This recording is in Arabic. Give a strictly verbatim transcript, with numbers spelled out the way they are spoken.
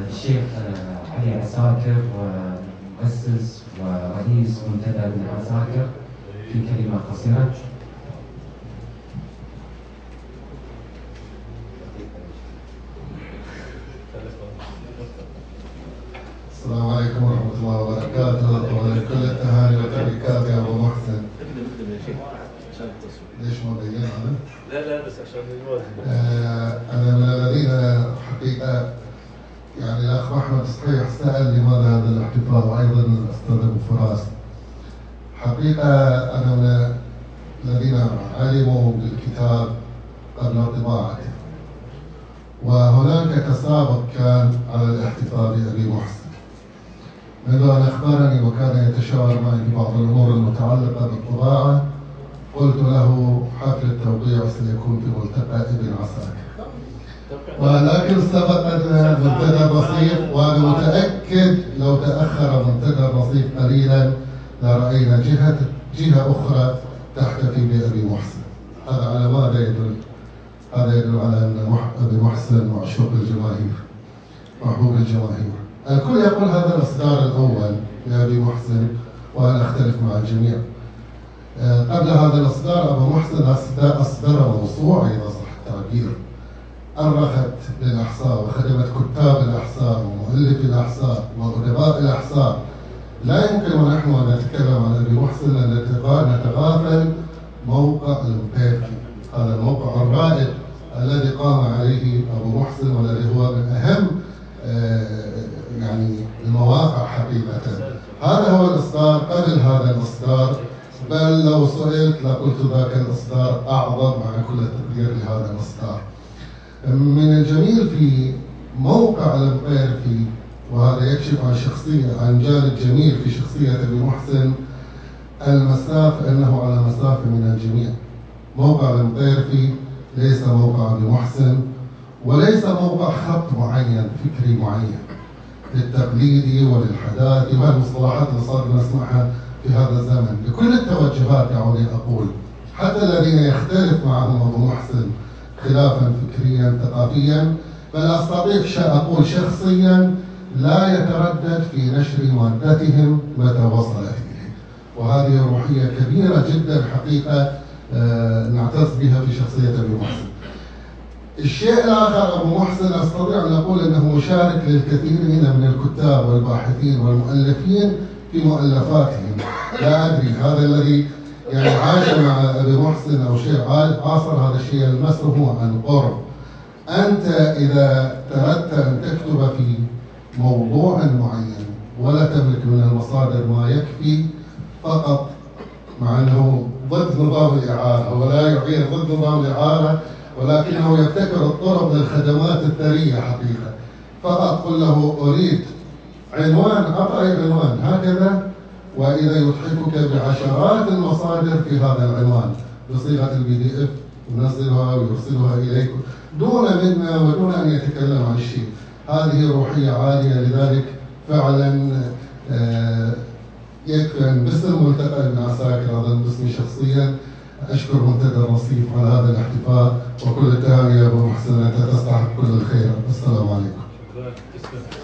الشيخ علي عساكر مؤسس ورئيس منتدى ابن عساكر في كلمة قصيرة. السلام عليكم ورحمة الله وبركاته، ولكل التهاني والتبريكات يا أبو محسن. ليش ما بين أنا؟ لا لا بس عشان الوزن. آه أنا من الذين حقيقة يعني الأخ أحمد صحيح سأل لماذا هذا الاحتفال، وأيضا الأستاذ أبو فراس. حقيقة أنا من الذين علموا بالكتاب قبل طباعته، وهناك تسابق كان على الاحتفال بأبي محسن منذ أن أخبرني وكان يتشاور معي في بعض الأمور المتعلقة بالطباعة. قلت له حفل التوقيع سيكون في ملتقى ابن عساكر، ولكن سبقنا منتدى الرصيف، وأنا متأكد لو تأخر منتدى الرصيف قليلا لرأينا جهة جهة أخرى تحتفي بأبي محسن. هذا على ماذا يدل؟ هذا يدل على أن أبي محسن معشوق الجماهير، محبوب الجماهير. الكل يقول هذا الإصدار الأول لأبي محسن، وأنا أختلف مع الجميع. قبل هذا الإصدار أبو محسن أصدر موسوعة إذا صح التعبير، أرخت للأحصاء وخدمت كتاب الأحصاء ومؤلفي الأحصاء وأدباء الأحصاء. لا يمكن ونحن أن نتكلم عن أبي محسن أن نتغافل موقع المبيركي، هذا الموقع الرائد الذي قام عليه أبو محسن، والذي هو من أهم يعني المواقع حقيقة. هذا هو الإصدار قبل هذا الإصدار، بل لو سئلت لقلت ذاك الإصدار أعظم مع كل تقدير لهذا الإصدار. من الجميل في موقع المبيركي، وهذا يكشف عن شخصية عن جانب جميل في شخصية أبي محسن، المسافة، أنه على مسافة من الجميع. موقع المبيركي ليس موقع أبي محسن، وليس موقع خط معين فكري معين للتقليدي وللحداثي وهالمصطلحات اللي صار نسمعها في هذا الزمن. لكل التوجهات دعوني أقول، حتى الذين يختلف معهم أبو محسن خلافا فكريا ثقافيا، بل أستطيع أقول شخصيا لا يتردد في نشر مادتهم متى وصلت إليه، وهذه روحية كبيرة جدا حقيقة آه نعتز بها في شخصية أبي محسن. الشيء الآخر، أبو محسن أستطيع أن أقول أنه مشارك للكثيرين من الكتاب والباحثين والمؤلفين في مؤلفاتهم. لا أدري هذا الذي يعني عاش مع أبي محسن أو شيء عاصر هذا الشيء يلمسه عن قرب. أنت إذا أردت أن تكتب في موضوع معين ولا تملك من المصادر ما يكفي، فقط مع أنه ضد نظام الإعارة ولا يعير ضد نظام الإعارة، ولكنه يبتكر الطرق للخدمات الثرية حقيقة. فقط قل له أريد عنوان، أعطي عنوان هكذا، وإذا يضحكك بعشرات المصادر في هذا العنوان بصيغة البي دي إف، ينزلها ويرسلها إليك دون منا ودون أن يتكلم عن الشيء. هذه روحية عالية، لذلك فعلا يكفي أن باسم ملتقى ابن عساكر، هذا باسمي شخصيا، أشكر منتدى الرصيف على هذا الاحتفال، وكل التهاني يا أبو محسن، أنت تستحق كل الخير. السلام عليكم.